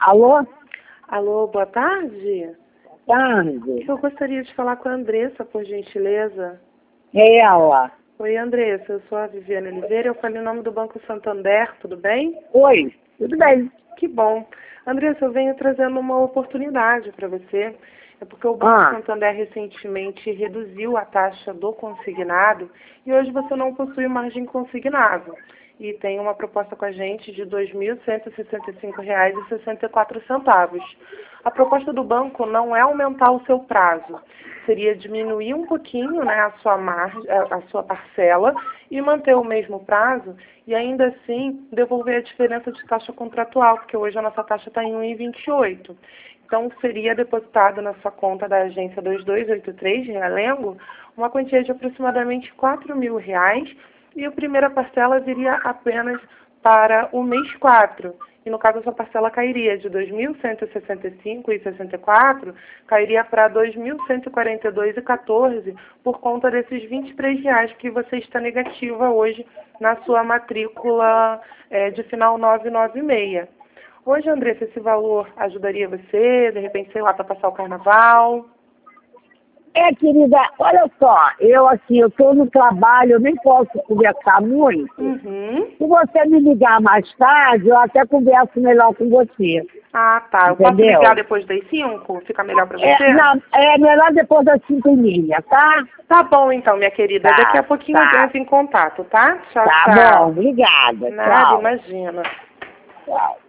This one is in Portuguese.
Alô? Alô, boa tarde. Tarde. Eu gostaria de falar com a Andressa, por gentileza. É ela. Oi, Andressa, eu sou a Viviane Oliveira, eu falei em nome do Banco Santander, tudo bem? Oi, tudo bem? Que bom. Andressa, eu venho trazendo uma oportunidade para você. É porque o Banco Santander recentemente reduziu a taxa do consignado e hoje você não possui margem consignado. E tem uma proposta com a gente de R$ 2.165,64. A proposta do banco não é aumentar o seu prazo, seria diminuir um pouquinho, né, a sua parcela e manter o mesmo prazo e ainda assim devolver a diferença de taxa contratual, porque hoje a nossa taxa está em 1,28. Então, seria depositado na sua conta da agência 2283, Realengo, uma quantia de aproximadamente R$ 4.000 e a primeira parcela viria apenas para o mês 4. E, no caso, a sua parcela cairia de R$ 2.165,64, cairia para R$ 2.142,14 por conta desses R$ 23 que você está negativa hoje na sua matrícula de final 996. Hoje, Andressa, esse valor ajudaria você, de repente, sei lá, para passar o carnaval? Querida, olha só, eu estou no trabalho, eu nem posso conversar muito. Se você me ligar mais tarde, eu até converso melhor com você. Ah, tá. Eu posso ligar depois das 5? Fica melhor para você? Não, é melhor depois das 5h30, tá? Tá bom, então, minha querida. Tá, Daqui a pouquinho eu entro em contato, tá? Tchau, tá tchau. bom, obrigada. Nada, Tchau. imagina. Tchau.